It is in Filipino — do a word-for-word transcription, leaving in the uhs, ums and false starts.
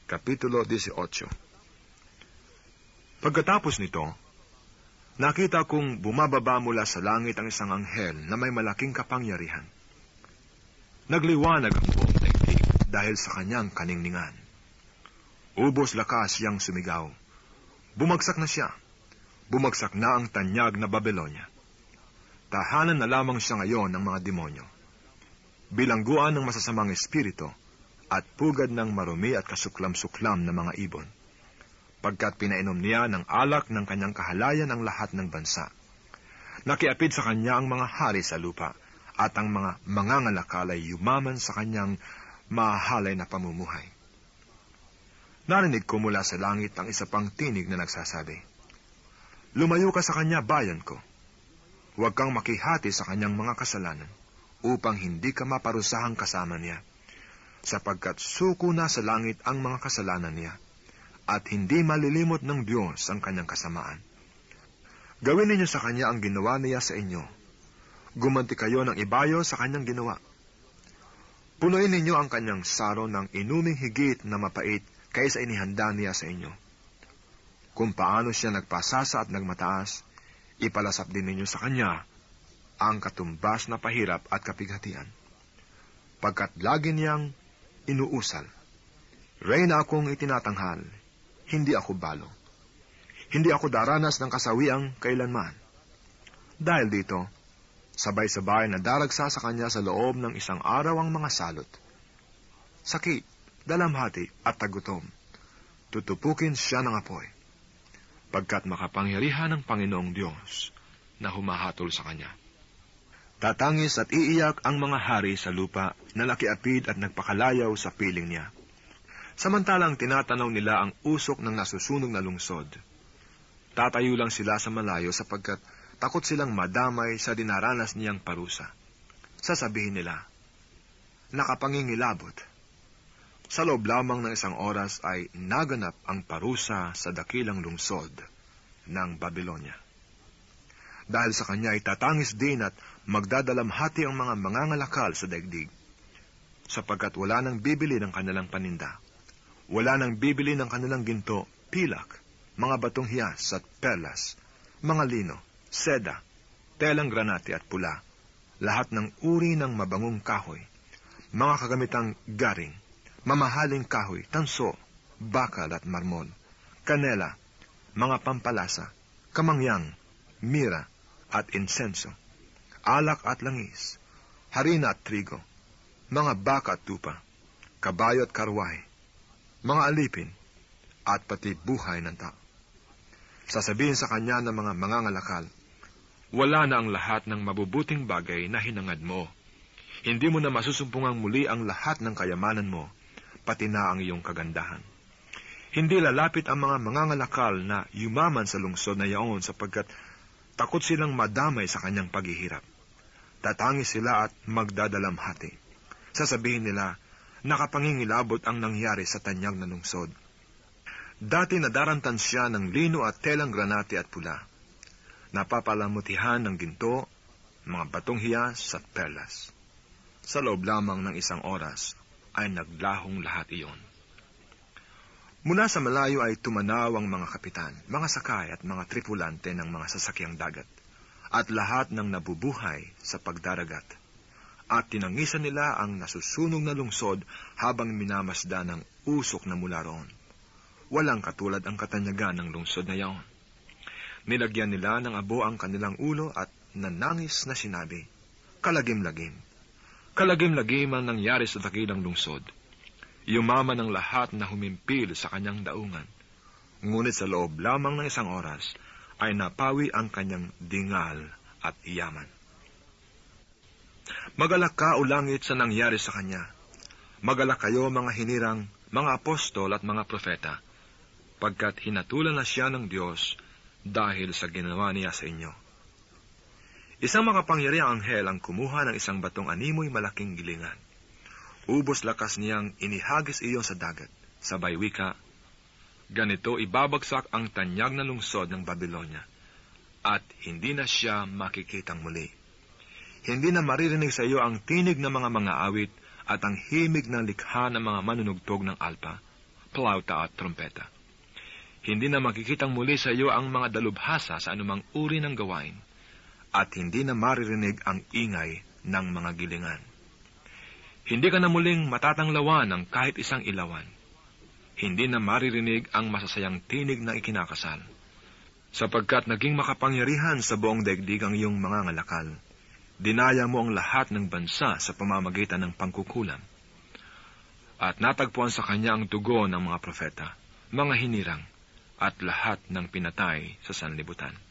Kapitulo eighteen. Pagkatapos nito, nakita kong bumababa mula sa langit ang isang anghel na may malaking kapangyarihan. Nagliwanag ang buong daigdig dahil sa kanyang kaningningan. Ubos lakas siyang sumigaw. Bumagsak na siya. Bumagsak na ang tanyag na Babylonia. Tahanan na lamang siya ngayon ng mga demonyo. Bilangguan ng masasamang espiritu at pugad ng marumi at kasuklam-suklam na mga ibon. Pagkat pinainom niya ng alak ng kanyang kahalayan ang lahat ng bansa. Nakiapid sa kanya ang mga hari sa lupa, at ang mga mangangalakal ay yumaman sa kanyang mahalay na pamumuhay. Narinig ko mula sa langit ang isa pang tinig na nagsasabi, "Lumayo ka sa kanya, bayan ko. Huwag kang makihati sa kanyang mga kasalanan, upang hindi ka maparusahang kasama niya, sapagkat suko na sa langit ang mga kasalanan niya, at hindi malilimot ng Diyos ang kanyang kasamaan. Gawin ninyo sa kanya ang ginawa niya sa inyo. Gumanti kayo ng ibayo sa kanyang ginawa. Punuin ninyo ang kanyang saro ng inuming higit na mapait kaysa inihanda niya sa inyo. Kung paano siya nagpasasa at nagmataas, ipalasap din ninyo sa kanya ang katumbas na pahirap at kapighatian. Pagkat lagi niyang inuusal, Reyna akong itinatanghal, hindi ako balo. Hindi ako daranas ng kasawiang kailanman." Dahil dito, sabay-sabay na daragsa sa kanya sa loob ng isang araw ang mga salot. Sakit, dalamhati at tagutom. Tutupukin siya ng apoy. Pagkat makapangyarihan ng Panginoong Diyos na humahatol sa kanya. Tatangis at iiyak ang mga hari sa lupa na nakiapid at nagpakalayaw sa piling niya. Samantalang tinatanaw nila ang usok ng nasusunog na lungsod. Tatayo lang sila sa malayo sapagkat takot silang madamay sa dinaranas niyang parusa. Sasabihin nila, nakapangingilabot. Sa loob lamang ng isang oras ay naganap ang parusa sa dakilang lungsod ng Babylonia. Dahil sa kanya ay tatangis din at magdadalamhati ang mga mangangalakal sa daigdig, sapagkat wala nang bibili ng kanilang paninda. Wala nang bibili ng kanilang ginto, pilak, mga batong hiyas at perlas, mga lino, seda, telang granate at pula, lahat ng uri ng mabangong kahoy, mga kagamitang garing, mamahaling kahoy, tanso, bakal at marmol, kanela, mga pampalasa, kamangyang, mira at insenso, alak at langis, harina at trigo, mga baka at tupa, kabayo at karwahe, mga alipin, at pati buhay ng tao. Sasabihin sa kanya ng mga mangangalakal, wala na ang lahat ng mabubuting bagay na hinangad mo. Hindi mo na masusumpungang muli ang lahat ng kayamanan mo, pati na ang iyong kagandahan. Hindi lalapit ang mga mangangalakal na yumaman sa lungsod na yaon sapagkat takot silang madamay sa kanyang paghihirap. Tatangis sila at magdadalamhati. Sasabihin nila, nakapangingilabot ang nangyari sa tanyag na lungsod. Dati nadarantan siya ng lino at telang granate at pula. Napapalamutihan ng ginto, mga batong hiyas at perlas. Sa loob lamang ng isang oras ay naglahong lahat iyon. Mula sa malayo ay tumanaw ang mga kapitan, mga sakay at mga tripulante ng mga sasakyang dagat, at lahat ng nabubuhay sa pagdaragat. At tinangisan nila ang nasusunog na lungsod habang minamasda ng usok na mula roon. Walang katulad ang katanyagan ng lungsod na yaon. Nilagyan nila ng abo ang kanilang ulo at nanangis na sinabi, kalagim-lagim. Kalagim-lagim ang nangyari sa dakilang lungsod. Yumaman ang lahat na humimpil sa kanyang daungan. Ngunit sa loob lamang ng isang oras ay napawi ang kanyang dingal at iyaman. Magalak ka o langit sa nangyari sa kanya. Magalak kayo mga hinirang, mga apostol at mga propeta, pagkat hinatulan na siya ng Diyos dahil sa ginawa niya sa inyo. Isang makapangyarihang anghel ang kumuha ng isang batong animoy malaking gilingan. Ubos lakas niyang inihagis iyon sa dagat. Sabay wika, ganito ibabagsak ang tanyag na lungsod ng Babylonia, at hindi na siya makikitang muli. Hindi na maririnig sa iyo ang tinig ng mga mga awit at ang himig ng likha ng mga manunugtog ng alpa, plauta at trompeta. Hindi na makikitang muli sa iyo ang mga dalubhasa sa anumang uri ng gawain, at hindi na maririnig ang ingay ng mga gilingan. Hindi ka na muling matatanglawan ng kahit isang ilawan. Hindi na maririnig ang masasayang tinig ng ikinakasal, sapagkat naging makapangyarihan sa buong daigdig ang iyong mga ngalakal. Dinaya mo ang lahat ng bansa sa pamamagitan ng pangkukulam. At natagpuan sa kanya ang dugo ng mga propeta, mga hinirang, at lahat ng pinatay sa sanlibutan.